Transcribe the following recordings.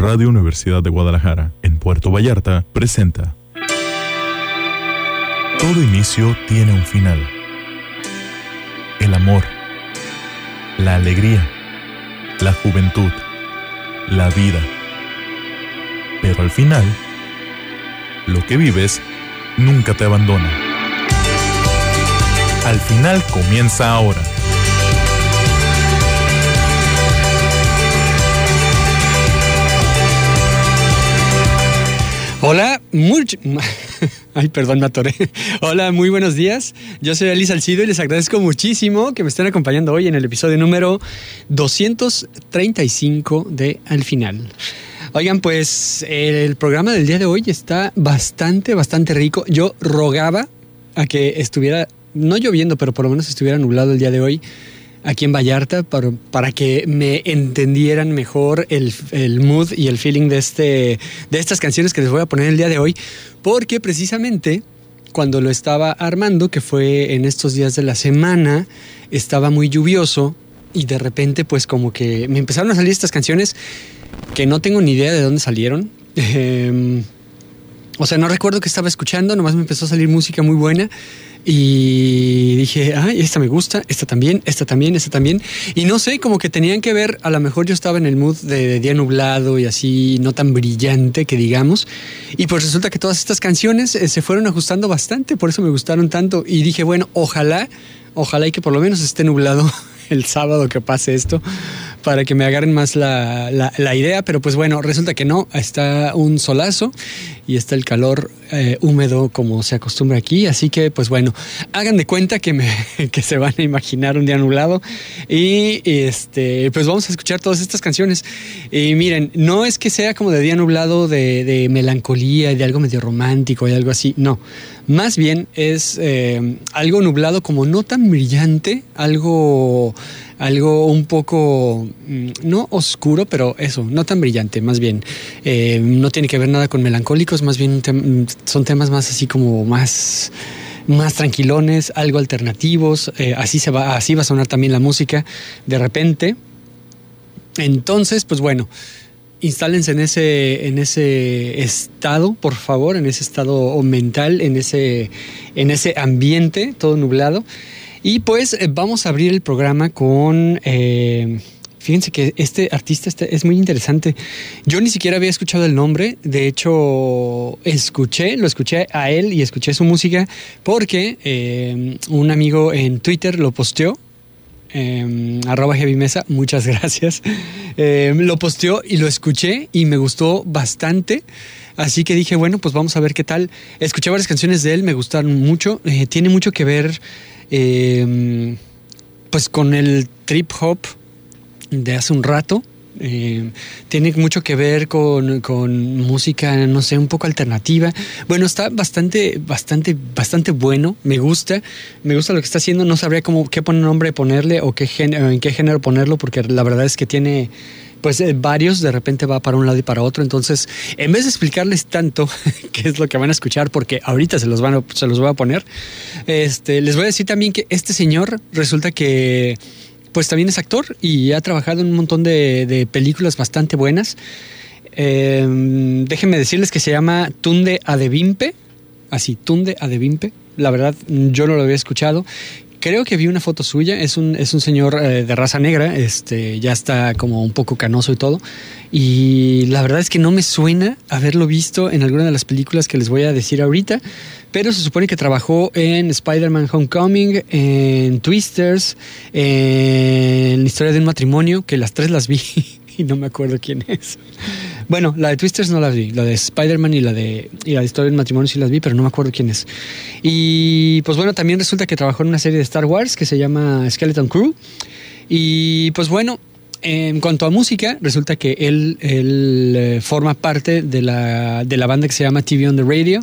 Radio Universidad de Guadalajara, en Puerto Vallarta, presenta. Todo inicio tiene un final. El amor, la alegría, la juventud, la vida. Pero al final, lo que vives nunca te abandona. Al final comienza ahora. Hola, ay, perdón, me atoré. Hola, muy buenos días. Yo soy Ali Salcido y les agradezco muchísimo que me estén acompañando hoy en el episodio número 235 de Al Final. Oigan, pues el programa del día de hoy está bastante rico. Yo rogaba a que estuviera, no lloviendo, pero por lo menos estuviera nublado el día de hoy aquí en Vallarta para que me entendieran mejor el mood y el feeling de estas canciones que les voy a poner el día de hoy, porque precisamente cuando lo estaba armando, que fue en estos días de la semana, estaba muy lluvioso y de repente pues como que me empezaron a salir estas canciones que no tengo ni idea de dónde salieron. O sea, no recuerdo qué estaba escuchando, nomás me empezó a salir música muy buena y dije, ay, esta me gusta, esta también. Y no sé, como que tenían que ver, a lo mejor yo estaba en el mood de día nublado y así, no tan brillante que digamos. Y pues resulta que todas estas canciones se fueron ajustando bastante, por eso me gustaron tanto. Y dije, bueno, ojalá y que por lo menos esté nublado el sábado que pase esto, para que me agarren más la idea, pero pues bueno, resulta que no, está un solazo y está el calor húmedo como se acostumbra aquí, así que pues bueno, hagan de cuenta que se van a imaginar un día nublado y pues vamos a escuchar todas estas canciones. Y miren, no es que sea como de día nublado de melancolía y de algo medio romántico y algo así, no, más bien es algo nublado como no tan brillante, algo un poco, no oscuro, pero eso, no tan brillante, más bien. No tiene que ver nada con melancólicos, más bien son temas más así como más tranquilones, algo alternativos. Así va a sonar también la música de repente. Entonces, pues bueno, instálense en ese estado, por favor, en ese estado mental, en ese ambiente todo nublado. Y pues vamos a abrir el programa con... fíjense que este artista es muy interesante. Yo ni siquiera había escuchado el nombre. De hecho, lo escuché a él y escuché su música porque un amigo en Twitter lo posteó. @heavymesa, muchas gracias. Lo posteó y lo escuché y me gustó bastante. Así que dije, bueno, pues vamos a ver qué tal. Escuché varias canciones de él, me gustaron mucho. Tiene mucho que ver... pues con el trip hop de hace un rato. Tiene mucho que ver con música, no sé, un poco alternativa. Bueno, está bastante bueno. Me gusta lo que está haciendo. No sabría qué nombre ponerle o en qué género ponerlo, porque la verdad es que tiene pues varios, de repente va para un lado y para otro. Entonces, en vez de explicarles tanto qué es lo que van a escuchar, porque ahorita se los voy a poner, les voy a decir también que este señor resulta que pues también es actor y ha trabajado en un montón de películas bastante buenas. Déjenme decirles que se llama Tunde Adebimpe, así, Tunde Adebimpe. La verdad, yo no lo había escuchado. Creo que vi una foto suya, es un señor de raza negra, ya está como un poco canoso y todo, y la verdad es que no me suena haberlo visto en alguna de las películas que les voy a decir ahorita, pero se supone que trabajó en Spider-Man Homecoming, en Twisters, en La Historia de un Matrimonio, que las tres las vi y no me acuerdo quién es. Bueno, la de Twisters no la vi, la de Spider-Man y la de Historia del Matrimonio sí las vi, pero no me acuerdo quién es. Y pues bueno, también resulta que trabajó en una serie de Star Wars que se llama Skeleton Crew. Y pues bueno, en cuanto a música, resulta que él forma parte de la banda que se llama TV on the Radio,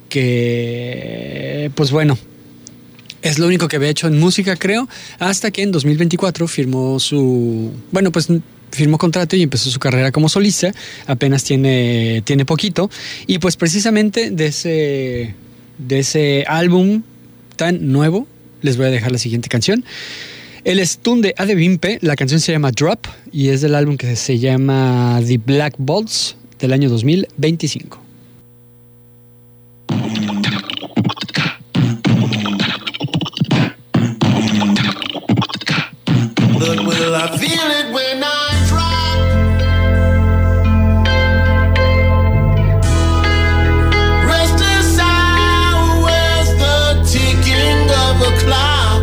que pues bueno, es lo único que había hecho en música, creo, hasta que en 2024 firmó contrato y empezó su carrera como solista. Apenas tiene poquito. Y pues precisamente de ese álbum tan nuevo les voy a dejar la siguiente canción. Él es Tunde Adebimpe, la canción se llama Drop y es del álbum que se llama The Black Bolts del año 2025. But will I feel it when I drop? Restless hours, the ticking of a clock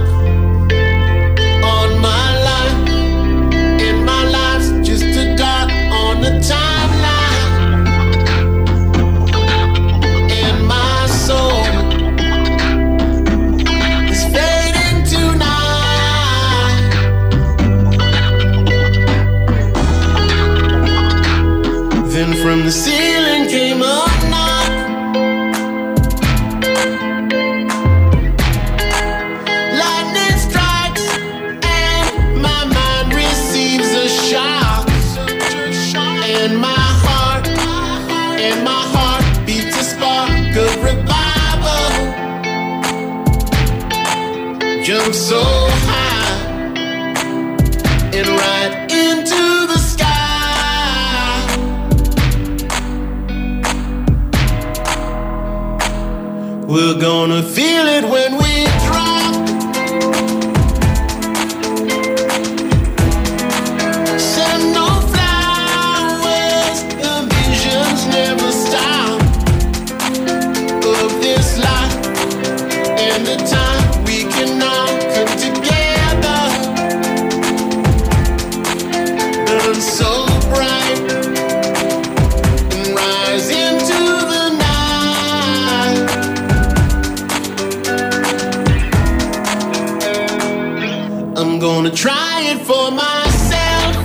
on my life. And my life's just a dot on the timeline. And my soul is fading tonight. Then from the ceiling came a knock. Lightning strikes and my mind receives a shock. And my heart beats a spark of revival. Jump so high and right into the sky. We're gonna feel it when we drop. Send no flowers, the visions never stop. Of this life and the time we can all come together. Burn so bright and rise into the night. I'm gonna try it for myself.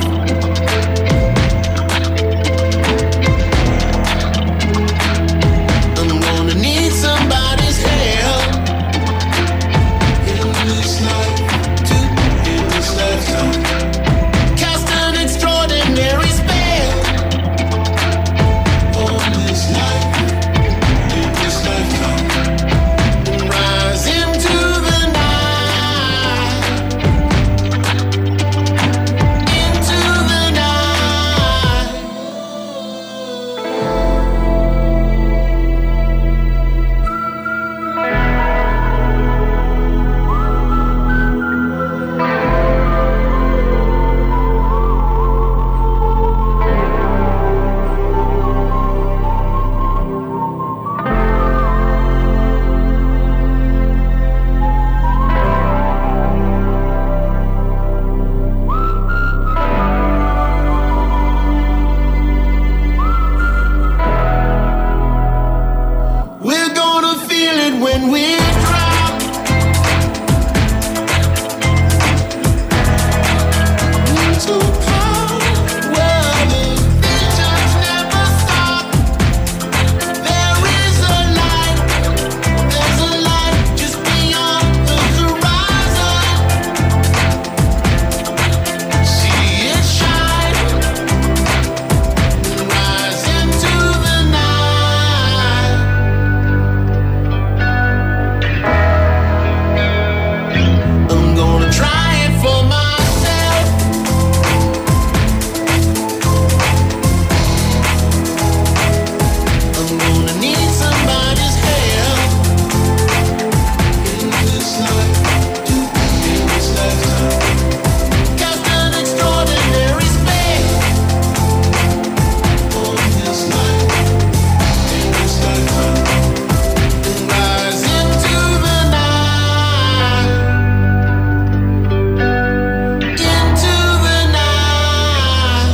I'm gonna need somebody's help. In this life, in this lifetime. Cast an extraordinary spell. On this life, in this lifetime. And rise into the night. Into the night. We're gonna feel it when we drop. Into a part where the visions never stop. There is a light, there's a light just beyond the horizon. See it shine and rise into the night. I'm gonna try it for myself. I'm gonna need somebody's help. In this life, in this lifetime. Cast an extraordinary spell. On this life, in this lifetime. And rise into the night. Into the night.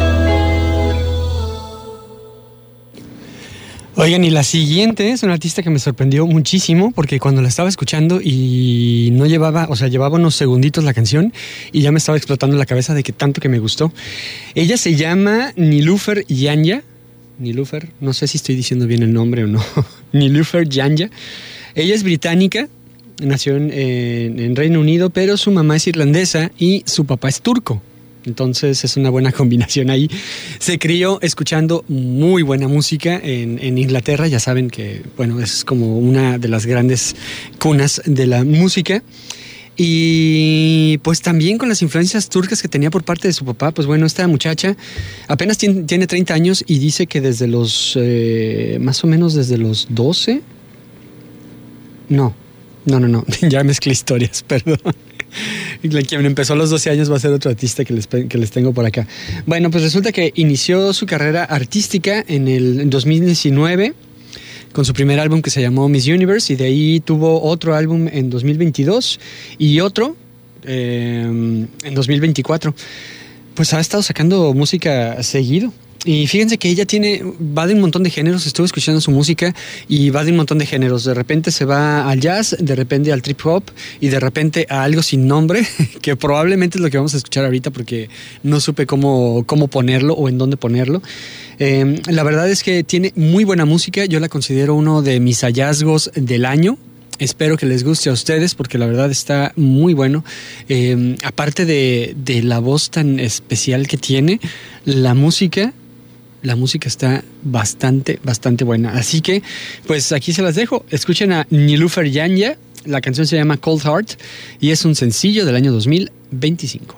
Oigan, y la siguiente es una artista que me sorprendió muchísimo porque cuando la estaba escuchando y no llevaba, o sea, llevaba unos segunditos la canción y ya me estaba explotando la cabeza de que tanto que me gustó. Ella se llama Niloufer Yanya. Niloufer, no sé si estoy diciendo bien el nombre o no. Niloufer Yanya. Ella es británica, nació en Reino Unido, pero su mamá es irlandesa y su papá es turco. Entonces es una buena combinación ahí. Se crió escuchando muy buena música en Inglaterra. Ya saben que, bueno, es como una de las grandes cunas de la música. Y pues también con las influencias turcas que tenía por parte de su papá. Pues bueno, esta muchacha apenas tiene 30 años y dice que desde los, más o menos desde los 12. No, ya mezclé historias, perdón. Quien empezó a los 12 años va a ser otro artista que les tengo por acá. Bueno, pues resulta que inició su carrera artística en 2019 con su primer álbum que se llamó Miss Universe, y de ahí tuvo otro álbum en 2022 y otro en 2024. Pues ha estado sacando música seguido. Y fíjense que ella va de un montón de géneros. Estuve escuchando su música y va de un montón de géneros. De repente se va al jazz, de repente al trip hop y de repente a algo sin nombre, que probablemente es lo que vamos a escuchar ahorita porque no supe cómo ponerlo o en dónde ponerlo. La verdad es que tiene muy buena música. Yo la considero uno de mis hallazgos del año. Espero que les guste a ustedes porque la verdad está muy bueno. Aparte de la voz tan especial que tiene, la música está bastante buena. Así que, pues aquí se las dejo. Escuchen a Nilüfer Yanya. La canción se llama Cold Heart y es un sencillo del año 2025.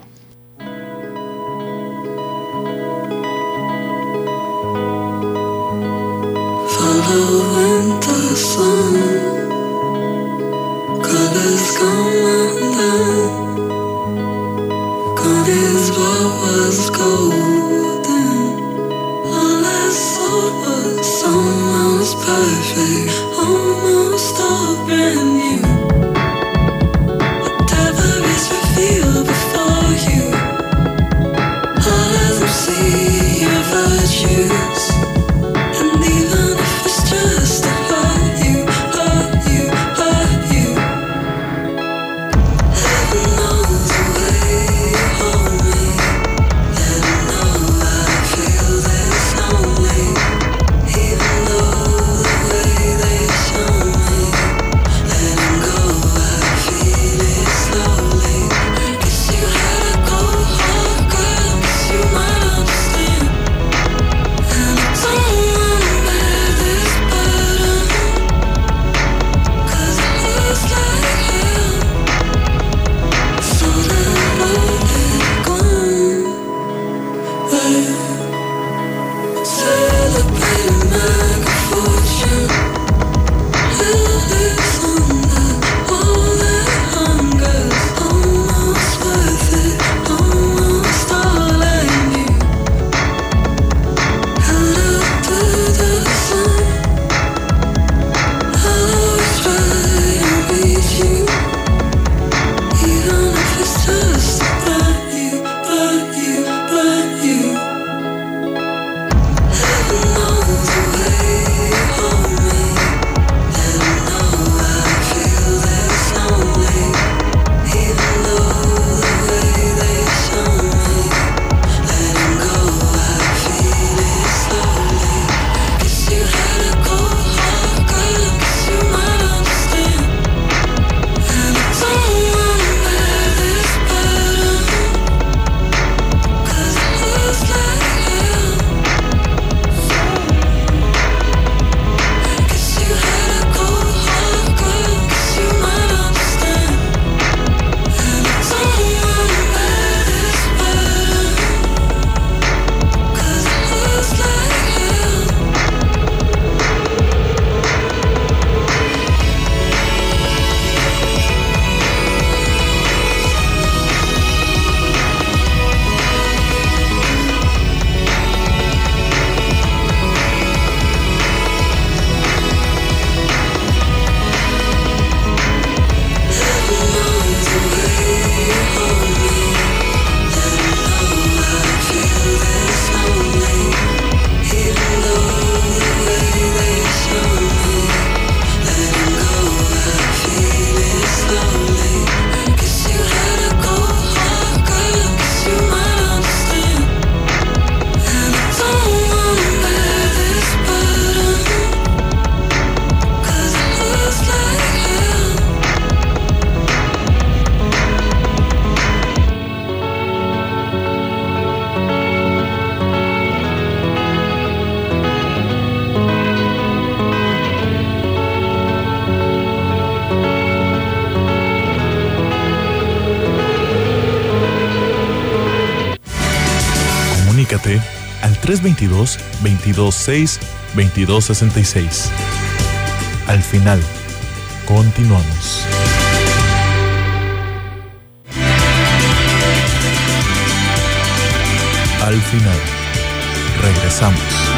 Following the sun, colors come undone. Gone is what was golden. All I saw was almost perfect, almost all brand new. Whatever is revealed before you, all of them see your virtues. And even if it's just to hurt you, hurt you, hurt you, heaven knows the way you hold me. Let 'em know I feel this lonely. Even though the way they show me, let 'em go, I feel it slowly. Guess you had a cold heart, girl, guess you might understand. And I don't wanna bear this burden, 'cause it hurts like hell. So then let it go. Celebrating my good fortune. Lives under all that hunger's almost worth it, almost all I knew. Held up to the sun, I'll always try and reach you, even if it's just to burn you, burn you, burn you. Heaven knows the way you hold 322-226-2266. Al final, continuamos. Al final, regresamos.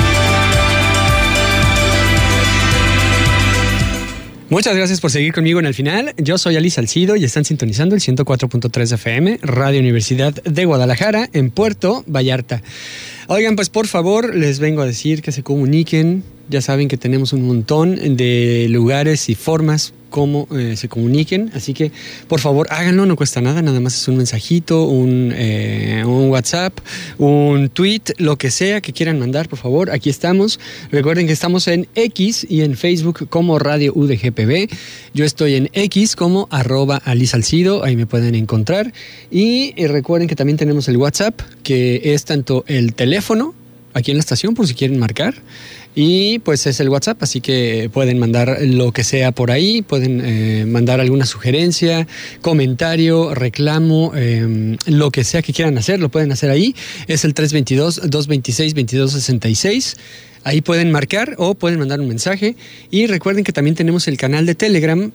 Muchas gracias por seguir conmigo en el final. Yo soy Ali Salcido y están sintonizando el 104.3 FM, Radio Universidad de Guadalajara, en Puerto Vallarta. Oigan, pues por favor, les vengo a decir que se comuniquen. Ya saben que tenemos un montón de lugares y formas como se comuniquen, así que por favor háganlo, no cuesta nada, nada más es un mensajito, un WhatsApp, un tweet, lo que sea que quieran mandar, por favor, aquí estamos. Recuerden que estamos en X y en Facebook como Radio UDGPB. Yo estoy en X como @alisalcido, ahí me pueden encontrar. Y recuerden que también tenemos el WhatsApp, que es tanto el teléfono aquí en la estación por si quieren marcar, y pues es el WhatsApp, así que pueden mandar lo que sea por ahí, pueden mandar alguna sugerencia, comentario, reclamo, lo que sea que quieran hacer, lo pueden hacer ahí. Es el 322-226-2266. Ahí pueden marcar o pueden mandar un mensaje. Y recuerden que también tenemos el canal de Telegram,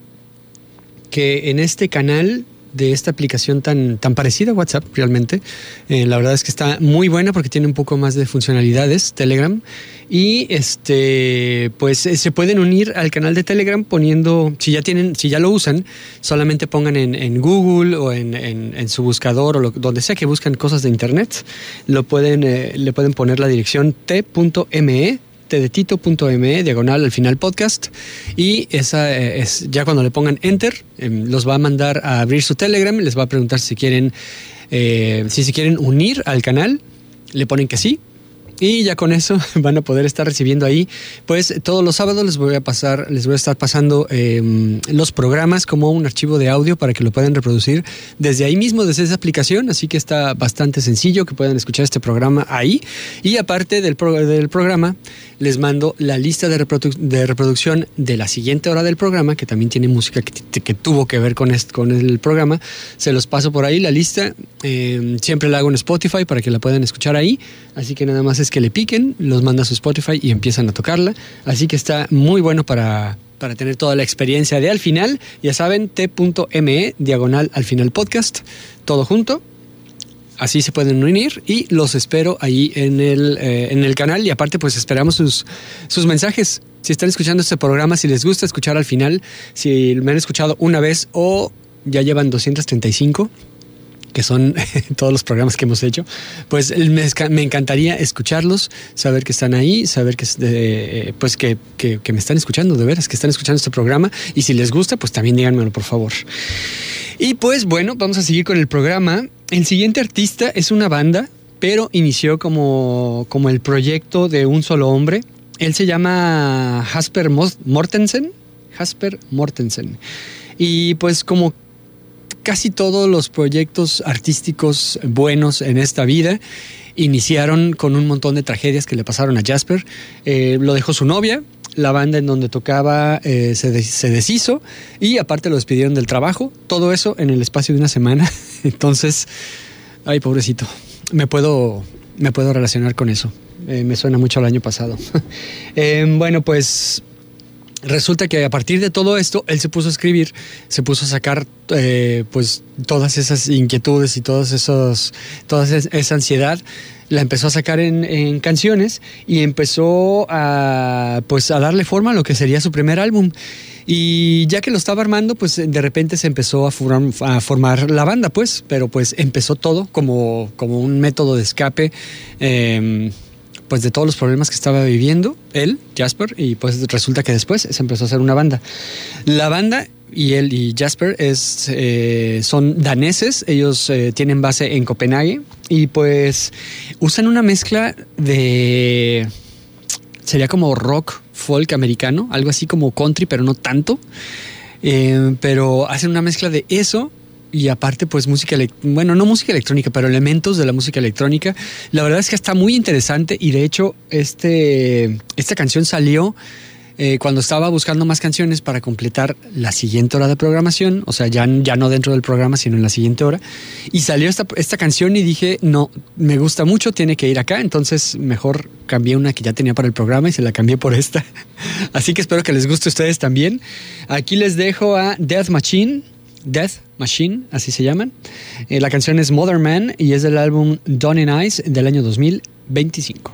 que en este canal de esta aplicación tan parecida a WhatsApp realmente, la verdad es que está muy buena porque tiene un poco más de funcionalidades Telegram, y pues se pueden unir al canal de Telegram poniendo, si ya lo usan, solamente pongan en Google o en su buscador o donde sea que buscan cosas de internet, le pueden poner la dirección t.me tdetito.me /, al final podcast, y esa es ya cuando le pongan enter, los va a mandar a abrir su Telegram, les va a preguntar si quieren se quieren unir al canal, le ponen que sí, y ya con eso van a poder estar recibiendo ahí, pues todos los sábados les voy a estar pasando los programas como un archivo de audio para que lo puedan reproducir desde ahí mismo, desde esa aplicación, así que está bastante sencillo que puedan escuchar este programa ahí. Y aparte del programa, les mando la lista de reproducción de la siguiente hora del programa, que también tiene música que tuvo que ver con el programa. Se los paso por ahí la lista, siempre la hago en Spotify para que la puedan escuchar ahí, así que nada más es que le piquen, los manda a su Spotify y empiezan a tocarla, así que está muy bueno para tener toda la experiencia de al final. Ya saben, t.me / al final podcast, todo junto. Así se pueden unir y los espero ahí en el canal. Y aparte, pues esperamos sus mensajes. Si están escuchando este programa, si les gusta escuchar al final, si me han escuchado una vez o ya llevan 235, que son todos los programas que hemos hecho, pues me encantaría escucharlos, saber que están ahí, saber que pues que me están escuchando, de veras, que están escuchando este programa. Y si les gusta, pues también díganmelo, por favor. Y pues bueno, vamos a seguir con el programa. El siguiente artista es una banda, pero inició como el proyecto de un solo hombre. Él se llama Jasper Mortensen. Y pues como casi todos los proyectos artísticos buenos en esta vida, iniciaron con un montón de tragedias que le pasaron a Jasper. Lo dejó su novia, la banda en donde tocaba se deshizo, y aparte lo despidieron del trabajo. Todo eso en el espacio de una semana. Entonces, ay, pobrecito, me puedo relacionar con eso. Me suena mucho al año pasado. Bueno, pues resulta que a partir de todo esto, él se puso a escribir, se puso a sacar pues todas esas inquietudes y toda esa ansiedad. La empezó a sacar en canciones y empezó a darle forma a lo que sería su primer álbum. Y ya que lo estaba armando, pues de repente se empezó a formar la banda, pues. Pero pues empezó todo como un método de escape, pues de todos los problemas que estaba viviendo él, Jasper, y pues resulta que después se empezó a hacer una banda. La banda y él y Jasper son daneses, ellos tienen base en Copenhague y pues usan una mezcla de, sería como rock folk americano, algo así como country, pero no tanto, pero hacen una mezcla de eso. Y aparte, pues no música electrónica, pero elementos de la música electrónica. La verdad es que está muy interesante y de hecho esta canción salió cuando estaba buscando más canciones para completar la siguiente hora de programación, o sea, ya no dentro del programa, sino en la siguiente hora, y salió esta canción y dije, no, me gusta mucho, tiene que ir acá, entonces mejor cambié una que ya tenía para el programa y se la cambié por esta. Así que espero que les guste a ustedes también. Aquí les dejo a Death Machine, así se llaman. La canción es Mother Man y es del álbum Dawn in Eyes del año 2025.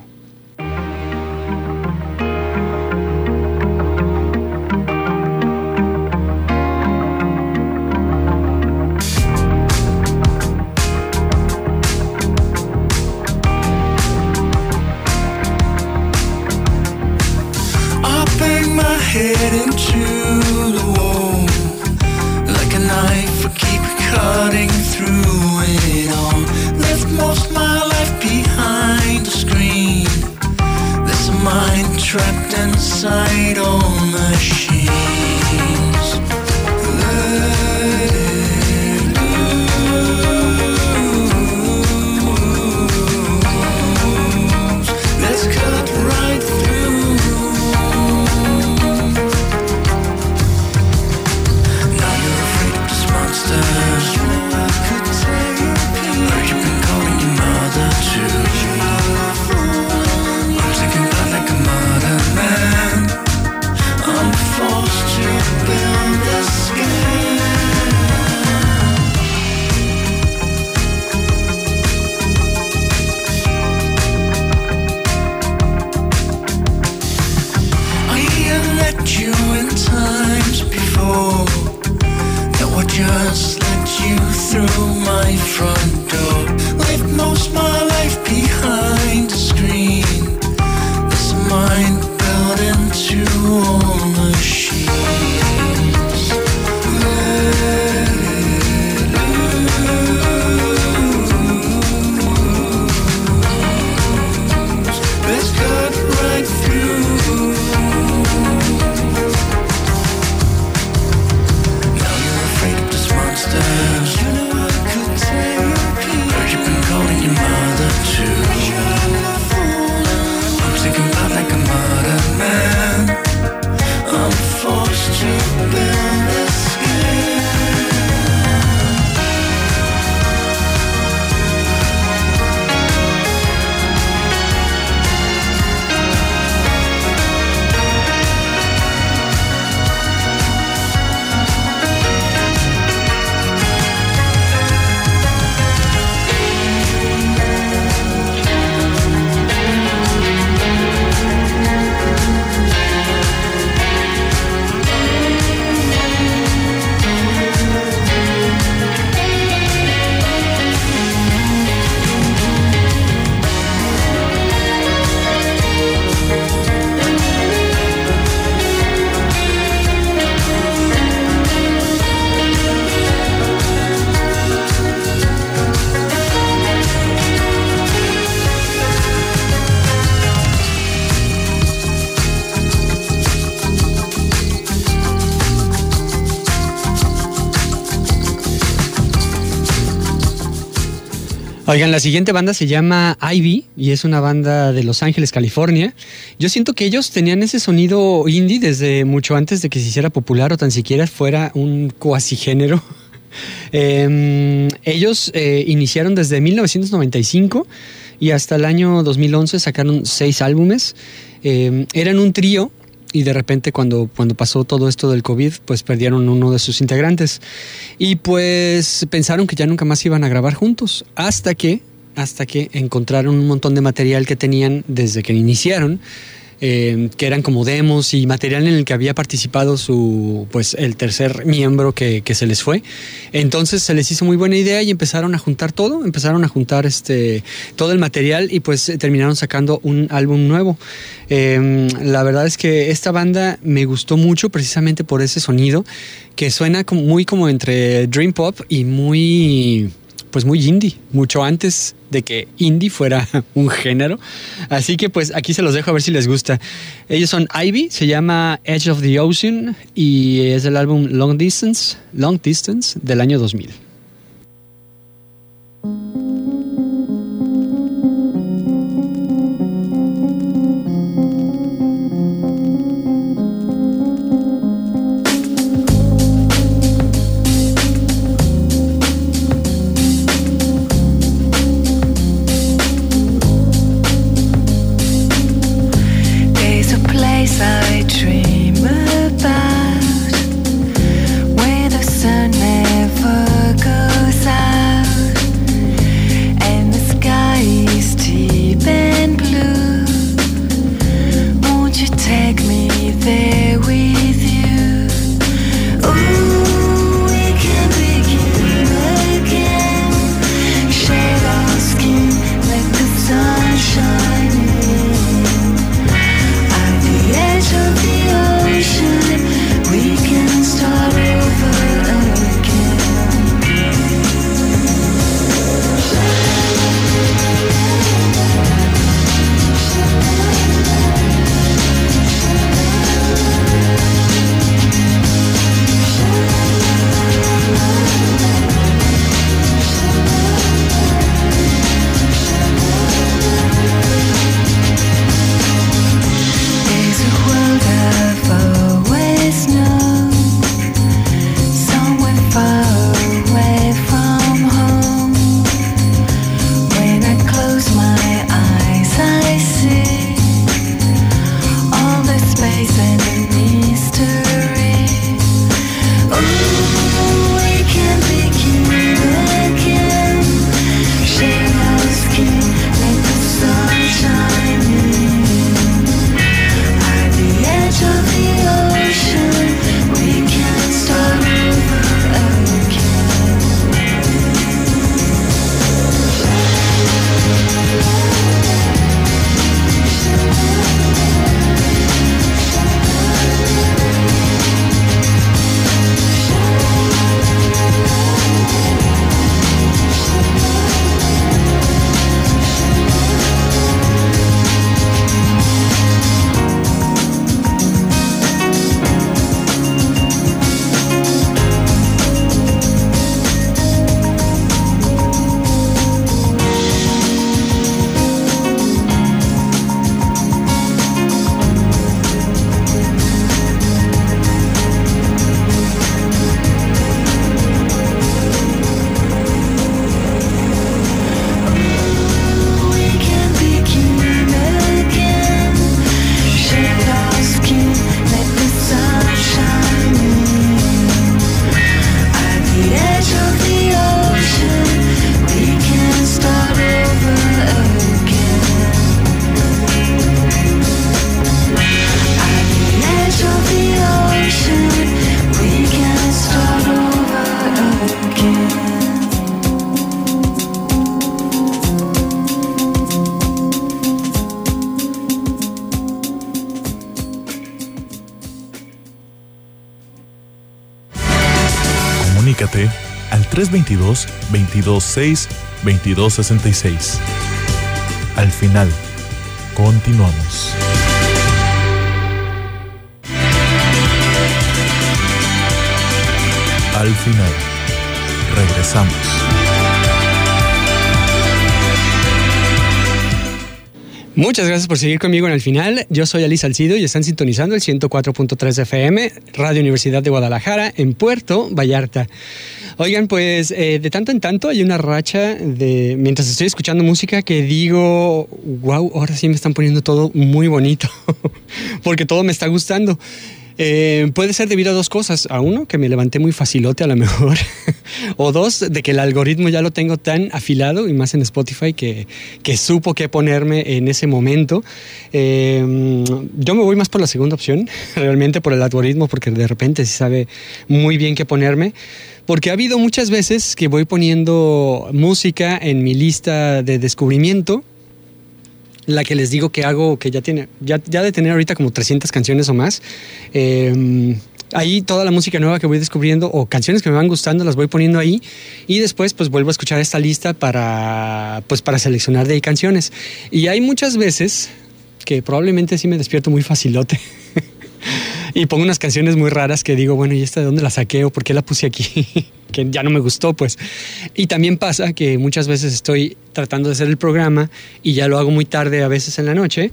I bang my head into the wall like a knife. I keep cutting through it all. Left most my life behind the screen. There's a mind trapped inside all machines. Let it loose. Let's cut right through. Now you're afraid of this monster. You know I could take it. Heard you've been calling your mother too. I'm taking part like a mother man. I'm forced to build a scale. I let you in times before. Now I just let you through my front door. Lived most my life behind the screen. There's a mind built into all machines. Let it loose. Let's cut right through. Now you're afraid of this monster. You know I could take it. Heard you've been calling your mother too. I'm taking part like a mother man. I'm forced to build a scale. Oigan, la siguiente banda se llama Ivy y es una banda de Los Ángeles, California. Yo siento que ellos tenían ese sonido indie desde mucho antes de que se hiciera popular o tan siquiera fuera un cuasigénero. Ellos iniciaron desde 1995 y hasta el año 2011 sacaron 6 álbumes. Eran un trío y de repente cuando pasó todo esto del COVID, pues perdieron uno de sus integrantes. Y pues pensaron que ya nunca más iban a grabar juntos, hasta que encontraron un montón de material que tenían desde que iniciaron, que eran como demos y material en el que había participado el tercer miembro que se les fue. Entonces se les hizo muy buena idea y empezaron a juntar todo el material y pues terminaron sacando un álbum nuevo. La verdad es que esta banda me gustó mucho precisamente por ese sonido que suena muy como entre dream pop y muy indie, mucho antes de que indie fuera un género. Así que pues aquí se los dejo a ver si les gusta. Ellos son Ivy, se llama Edge of the Ocean y es del álbum Long Distance del año 2000. Comunícate al 322-226-2266. Al final, continuamos. Al final, regresamos. Muchas gracias por seguir conmigo en el final. Yo soy Ali Salcido y están sintonizando el 104.3 FM, Radio Universidad de Guadalajara, en Puerto Vallarta. Oigan, pues de tanto en tanto hay una racha de mientras estoy escuchando música que digo, wow, ahora sí me están poniendo todo muy bonito, porque todo me está gustando. Puede ser debido a dos cosas. A uno, que me levanté muy facilote a lo mejor. O dos, de que el algoritmo ya lo tengo tan afilado, y más en Spotify, que supo qué ponerme en ese momento. Yo me voy más por la segunda opción, realmente por el algoritmo, porque de repente se sabe muy bien qué ponerme. Porque ha habido muchas veces que voy poniendo música en mi lista de descubrimiento, la que les digo que hago, que ya de tener ahorita como 300 canciones o más. Ahí toda la música nueva que voy descubriendo o canciones que me van gustando las voy poniendo ahí, y después pues vuelvo a escuchar esta lista para seleccionar de ahí canciones. Y hay muchas veces que probablemente sí me despierto muy facilote y pongo unas canciones muy raras que digo, bueno, ¿y esta de dónde la saqué o por qué la puse aquí? Que ya no me gustó, pues. Y también pasa que muchas veces estoy tratando de hacer el programa y ya lo hago muy tarde, a veces en la noche.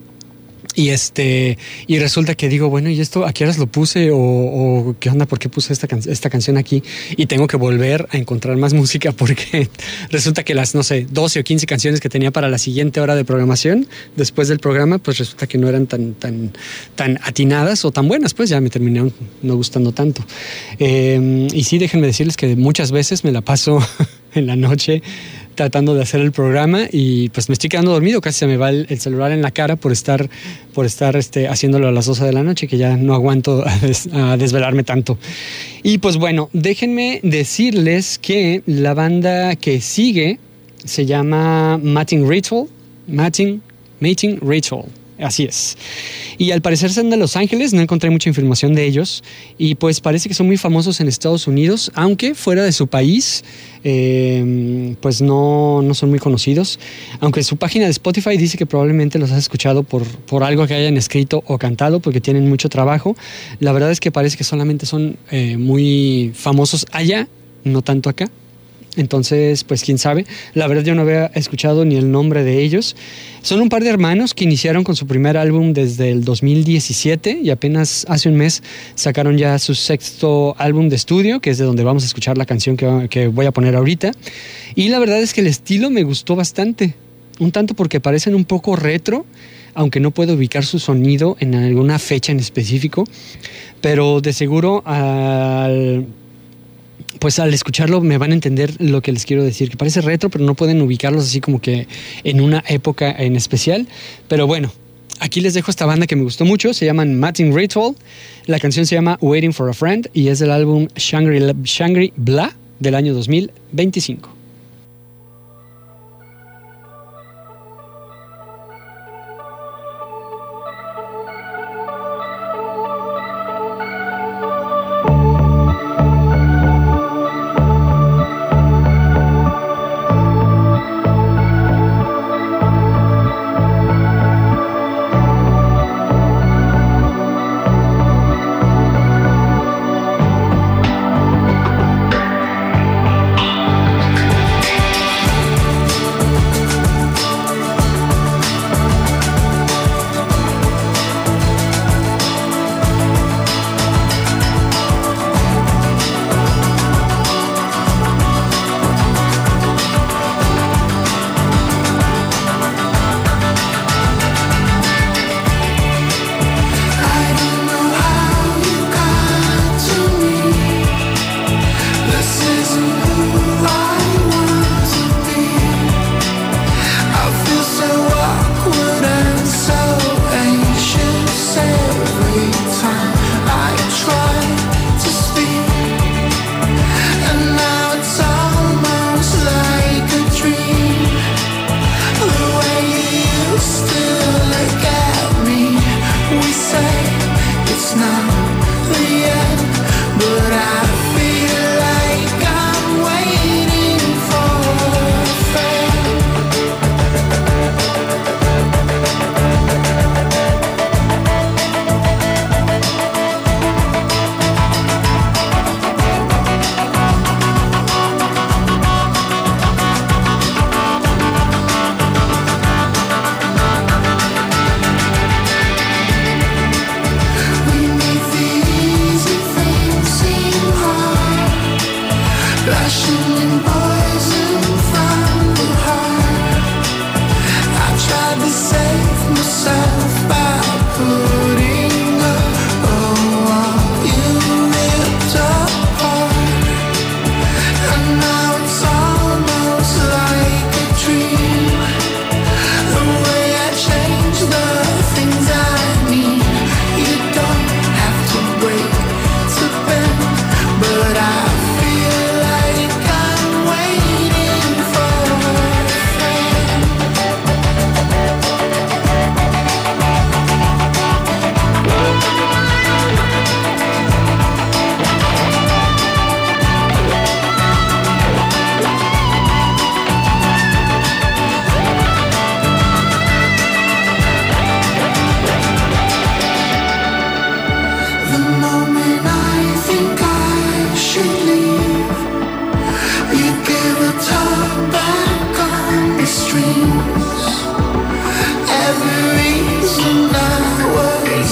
Y resulta que digo, bueno, ¿y esto a qué horas lo puse? O ¿qué onda? ¿Por qué puse esta canción aquí? Y tengo que volver a encontrar más música, porque resulta que las, no sé, 12 o 15 canciones que tenía para la siguiente hora de programación después del programa, pues resulta que no eran tan atinadas o tan buenas, pues ya me terminaron no gustando tanto. Y sí, déjenme decirles que muchas veces me la paso en la noche tratando de hacer el programa y pues me estoy quedando dormido, casi se me va el celular en la cara por estar haciéndolo a las 12 de la noche, que ya no aguanto a desvelarme tanto. Y pues bueno, déjenme decirles que la banda que sigue se llama Mating Ritual. Así es. Y al parecer son de Los Ángeles, no encontré mucha información de ellos. Y pues parece que son muy famosos en Estados Unidos, aunque fuera de su país, pues no son muy conocidos. Aunque su página de Spotify dice que probablemente los has escuchado por algo que hayan escrito o cantado, porque tienen mucho trabajo. La verdad es que parece que solamente son muy famosos allá, no tanto acá. Entonces, pues quién sabe. La verdad yo no había escuchado ni el nombre de ellos. Son un par de hermanos que iniciaron con su primer álbum desde el 2017 y apenas hace un mes sacaron ya su sexto álbum de estudio, que es de donde vamos a escuchar la canción que voy a poner ahorita. Y la verdad es que el estilo me gustó bastante, un tanto porque parecen un poco retro, aunque no puedo ubicar su sonido en alguna fecha en específico, pero de seguro al escucharlo me van a entender lo que les quiero decir, que parece retro, pero no pueden ubicarlos así como que en una época en especial. Pero bueno, aquí les dejo esta banda que me gustó mucho, se llaman Mating Ritual. La canción se llama Waiting for a Friend y es del álbum Shangri-La del año 2025. It's not the end, but I feel like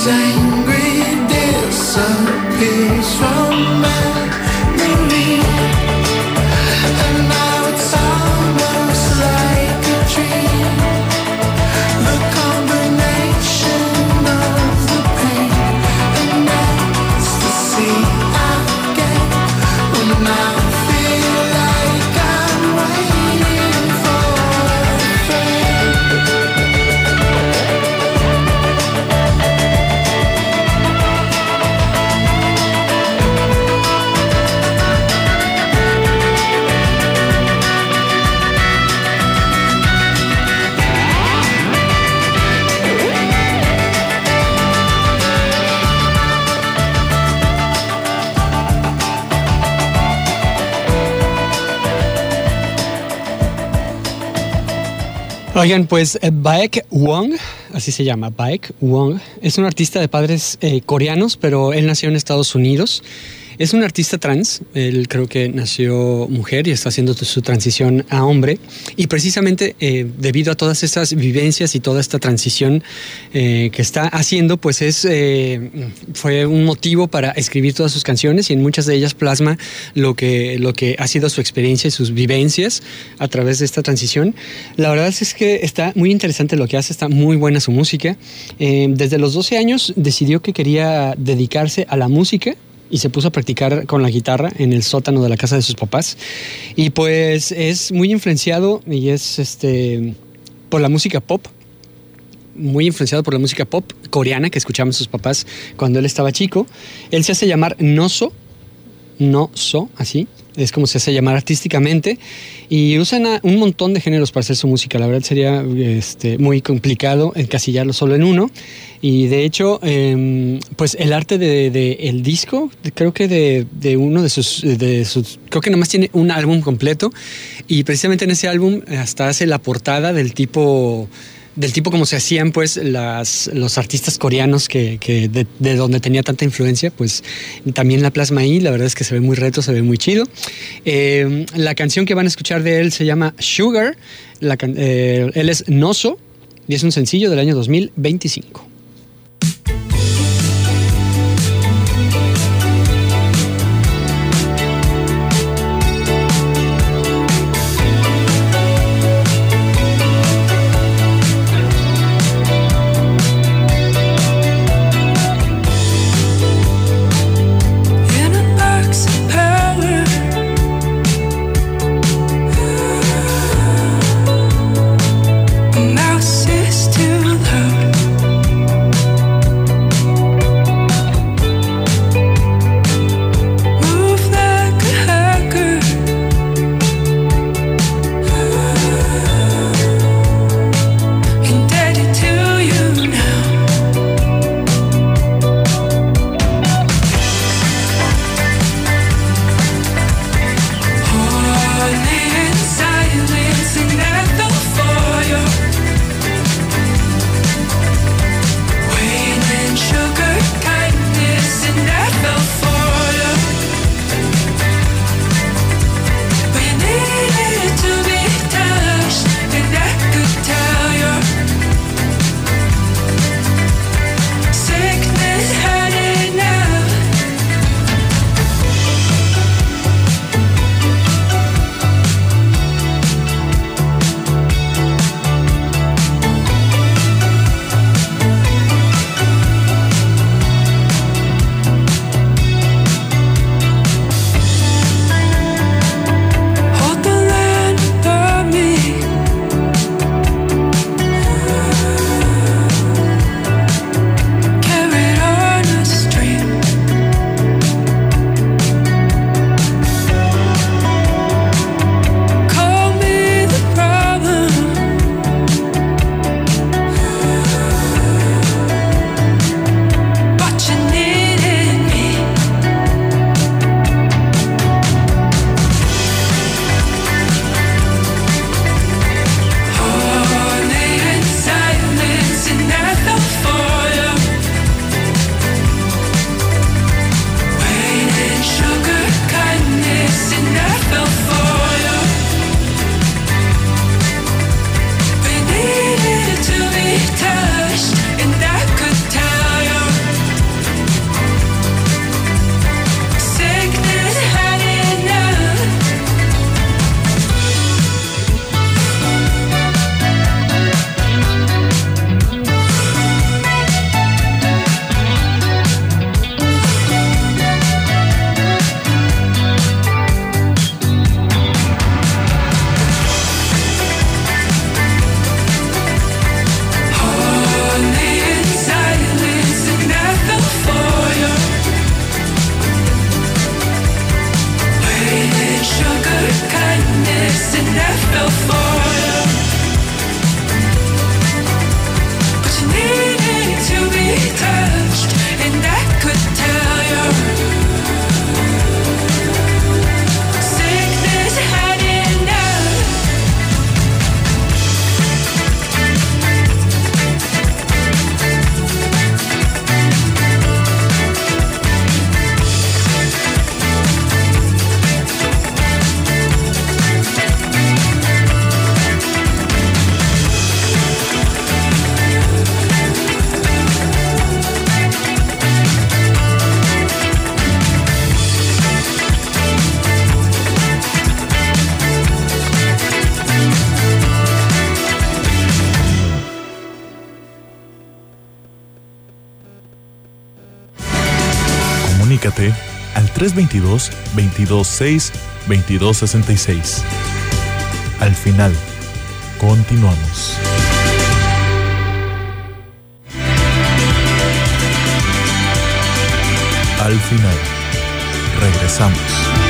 angry disappears from memory, and now it's almost like a dream. The combination of the pain and ecstasy I get when I feel like I'm waiting for a friend. Oigan, pues Baek Wong, así se llama, Baek Wong, es un artista de padres coreanos, pero él nació en Estados Unidos. Es un artista trans, él creo que nació mujer y está haciendo su transición a hombre. Y precisamente debido a todas estas vivencias y toda esta transición que está haciendo, pues fue un motivo para escribir todas sus canciones, y en muchas de ellas plasma lo que ha sido su experiencia y sus vivencias a través de esta transición. La verdad es que está muy interesante lo que hace, está muy buena su música. Desde los 12 años decidió que quería dedicarse a la música y se puso a practicar con la guitarra en el sótano de la casa de sus papás. Y pues es muy influenciado y es por la música pop, muy influenciado por la música pop coreana que escuchaban sus papás cuando él estaba chico. Él se hace llamar Noso, así es como se hace llamar artísticamente, y usan un montón de géneros para hacer su música. La verdad sería muy complicado encasillarlo solo en uno, y de hecho pues el arte de el disco, creo que de uno de sus creo que nomás tiene un álbum completo, y precisamente en ese álbum hasta hace la portada del tipo como se hacían pues los artistas coreanos que de donde tenía tanta influencia, pues también la plasma ahí. La verdad es que se ve muy retro, se ve muy chido. La canción que van a escuchar de él se llama Sugar. Él es Noso y es un sencillo del año 2025. Mouse is too loud. Comunícate al 322-226-2266. Al final, continuamos. Al final, regresamos.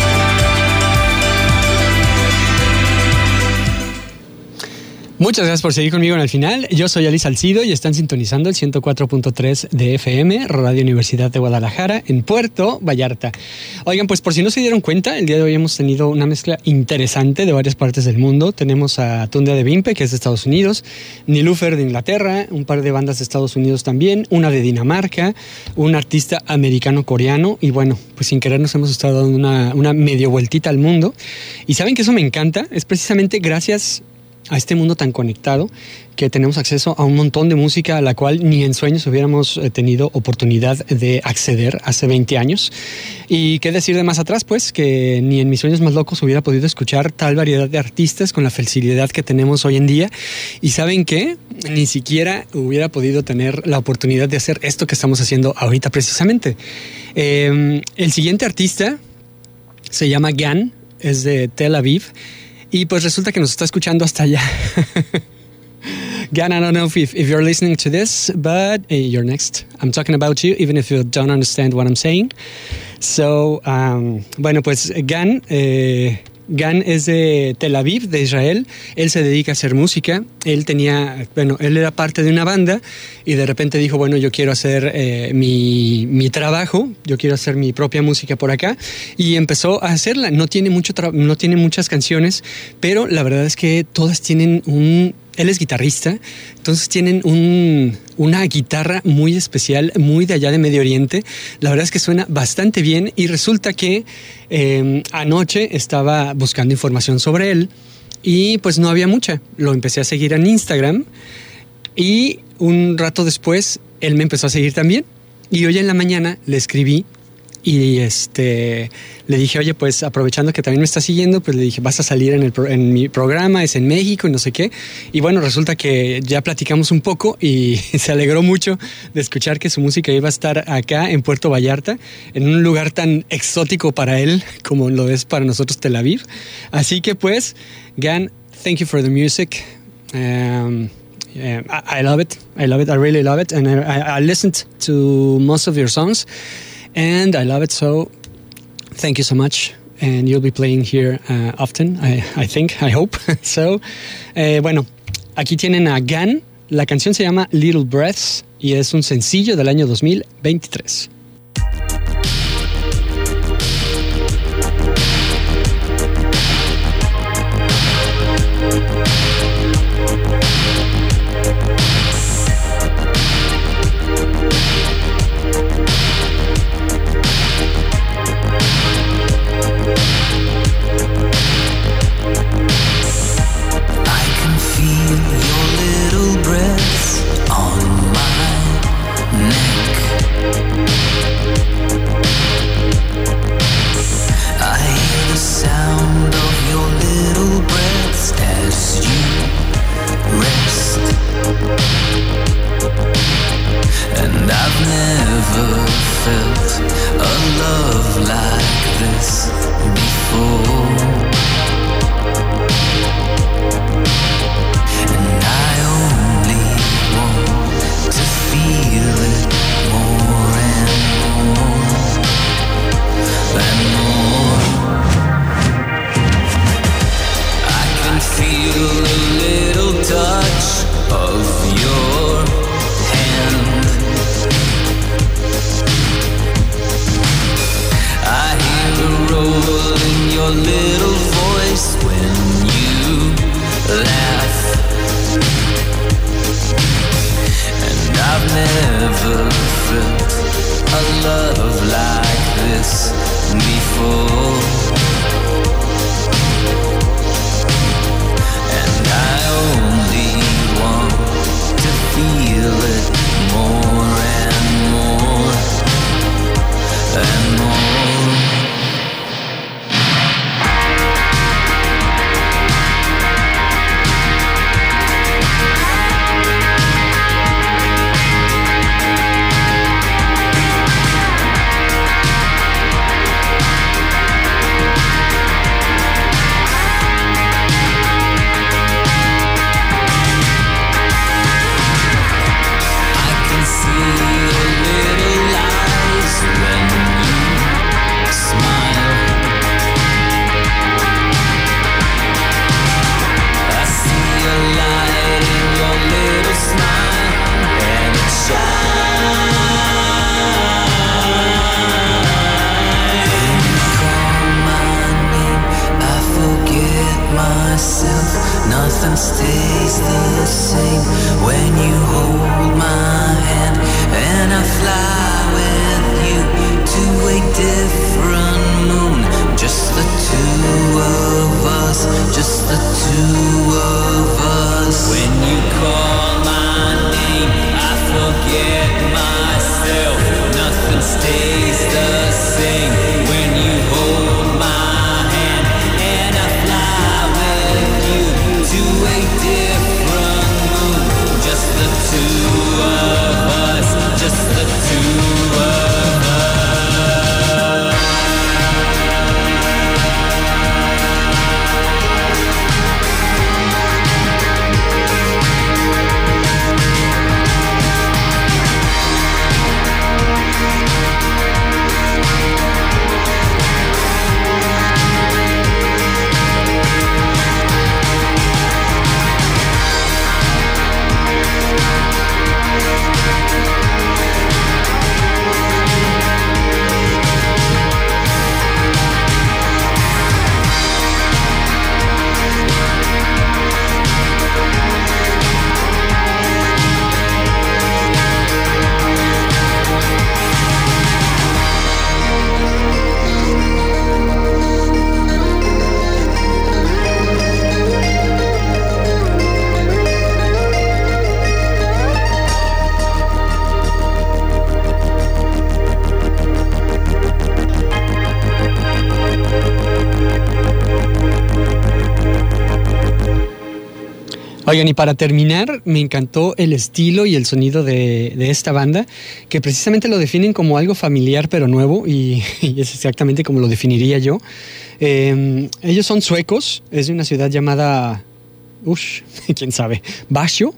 Muchas gracias por seguir conmigo en el final. Yo soy Ali Salcido y están sintonizando el 104.3 de FM, Radio Universidad de Guadalajara, en Puerto Vallarta. Oigan, pues por si no se dieron cuenta, el día de hoy hemos tenido una mezcla interesante de varias partes del mundo. Tenemos a Tunde Adebimpe, que es de Estados Unidos, Nilufer de Inglaterra, un par de bandas de Estados Unidos también, una de Dinamarca, un artista americano-coreano y bueno, pues sin querer nos hemos estado dando una medio vueltita al mundo. Y ¿saben que eso me encanta? Es precisamente gracias a este mundo tan conectado que tenemos acceso a un montón de música a la cual ni en sueños hubiéramos tenido oportunidad de acceder hace 20 años. Y qué decir de más atrás, pues, que ni en mis sueños más locos hubiera podido escuchar tal variedad de artistas con la facilidad que tenemos hoy en día. Y ¿saben qué? Ni siquiera hubiera podido tener la oportunidad de hacer esto que estamos haciendo ahorita precisamente. El siguiente artista se llama Gan, es de Tel Aviv. Y pues resulta que nos está escuchando hasta allá. Gan, I don't know if you're listening to this, but you're next. I'm talking about you, even if you don't understand what I'm saying. So, bueno, pues Gan es de Tel Aviv, de Israel. Él se dedica a hacer música. Él era parte de una banda y de repente dijo, bueno, yo quiero hacer mi trabajo, yo quiero hacer mi propia música por acá. Y empezó a hacerla. No tiene muchas canciones, pero la verdad es que todas tienen él es guitarrista, entonces tienen una guitarra muy especial, muy de allá de Medio Oriente. La verdad es que suena bastante bien y resulta que anoche estaba buscando información sobre él y pues no había mucha. Lo empecé a seguir en Instagram y un rato después él me empezó a seguir también. Y hoy en la mañana le escribí y le dije, oye, pues aprovechando que también me estás siguiendo, pues le dije, vas a salir en mi programa, es en México y no sé qué. Y bueno, resulta que ya platicamos un poco y se alegró mucho de escuchar que su música iba a estar acá en Puerto Vallarta, en un lugar tan exótico para él como lo es para nosotros Tel Aviv. Así que pues, Gan, thank you for the music. I love it. I really love it. And I listened to most of your songs. And I love it, so thank you so much. And you'll be playing here often, I hope. So, bueno, aquí tienen a Gan. La canción se llama Little Breaths y es un sencillo del año 2023. Oigan, y para terminar, me encantó el estilo y el sonido de esta banda, que precisamente lo definen como algo familiar pero nuevo, y es exactamente como lo definiría yo. Ellos son suecos, es de una ciudad llamada... quién sabe, Basho,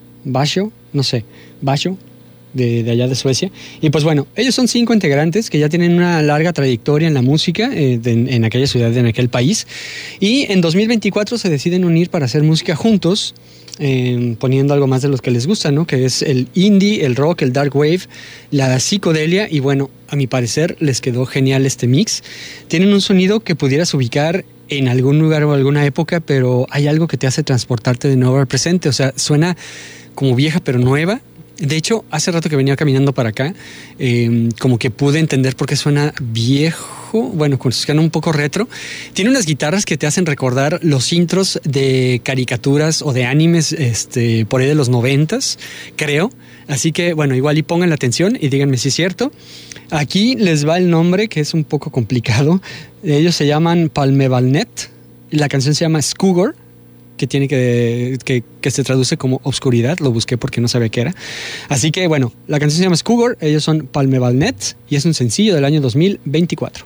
no sé, Basho, de allá de Suecia. Y pues bueno, ellos son 5 integrantes que ya tienen una larga trayectoria en la música en aquella ciudad, en aquel país. Y en 2024 se deciden unir para hacer música juntos, poniendo algo más de los que les gusta, ¿no? Que es el indie, el rock, el dark wave, la psicodelia. Y bueno, a mi parecer les quedó genial este mix. Tienen un sonido que pudieras ubicar en algún lugar o alguna época, pero hay algo que te hace transportarte de nuevo al presente. O sea, suena como vieja pero nueva. De hecho, hace rato que venía caminando para acá, como que pude entender por qué suena viejo, bueno, suena un poco retro. Tiene unas guitarras que te hacen recordar los intros de caricaturas o de animes por ahí de los 90s, creo. Así que, bueno, igual y pongan la atención y díganme si es cierto. Aquí les va el nombre, que es un poco complicado. Ellos se llaman Palmevalnet. La canción se llama Skugor, que tiene que se traduce como obscuridad. Lo busqué porque no sabía qué era. Así que, bueno, la canción se llama Skugor. Ellos son Palmevalnet y es un sencillo del año 2024.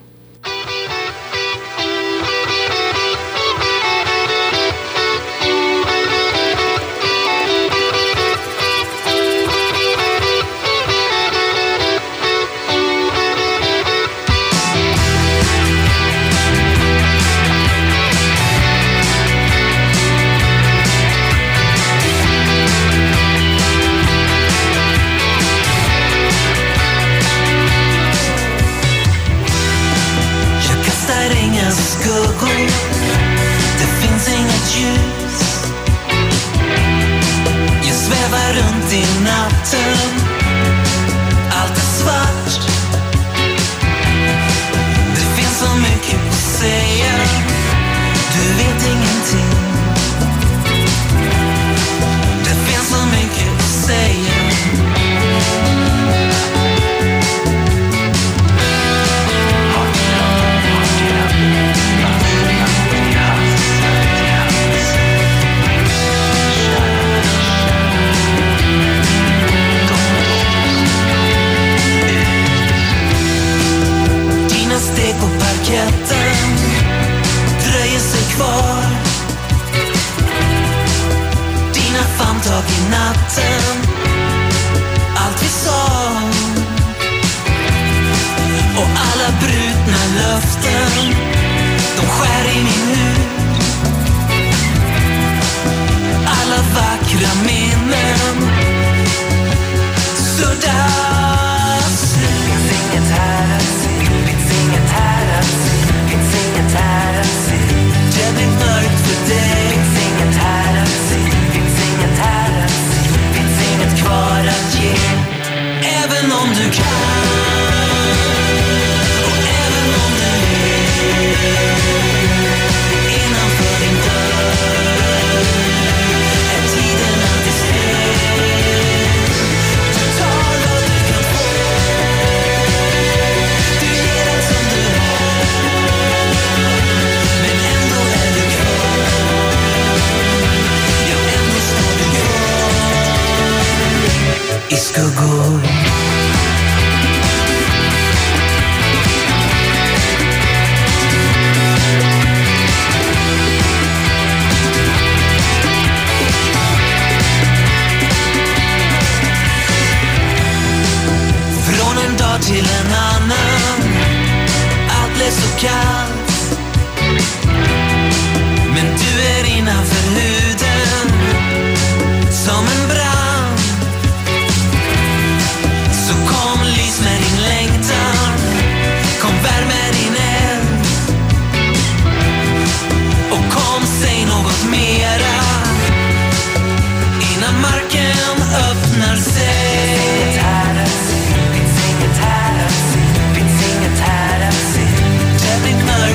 Finns inget här att se. Det blir mörkt.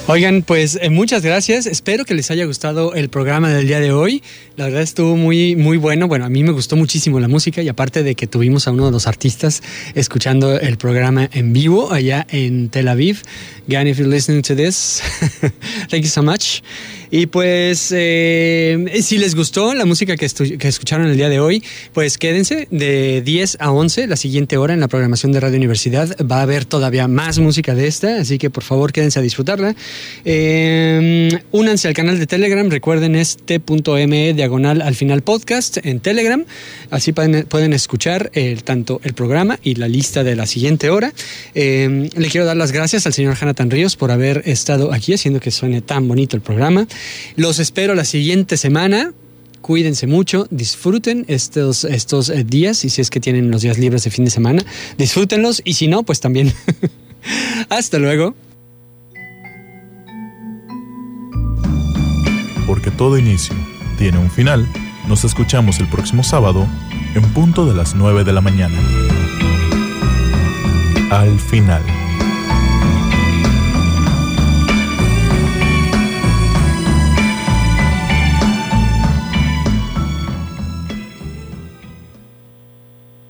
Oigan, pues muchas gracias. Espero que les haya gustado el programa del día de hoy. La verdad estuvo muy, muy bueno. Bueno, a mí me gustó muchísimo la música y aparte de que tuvimos a uno de los artistas escuchando el programa en vivo allá en Tel Aviv. Gan, if you're listening to this, thank you so much. Y pues, si les gustó la música que escucharon el día de hoy, pues quédense de 10 a 11, la siguiente hora en la programación de Radio Universidad. Va a haber todavía más música de esta, así que por favor quédense a disfrutarla. Únanse al canal de Telegram, recuerden es t.me/al final podcast en Telegram. Así pueden escuchar tanto el programa y la lista de la siguiente hora. Le quiero dar las gracias al señor Jonathan Ríos por haber estado aquí haciendo que suene tan bonito el programa. Los espero la siguiente semana. Cuídense mucho, disfruten estos días y si es que tienen los días libres de fin de semana, disfrútenlos y si no, pues también. Hasta luego. Porque todo inicio tiene un final, nos escuchamos el próximo sábado en punto de las 9 de la mañana. Al final.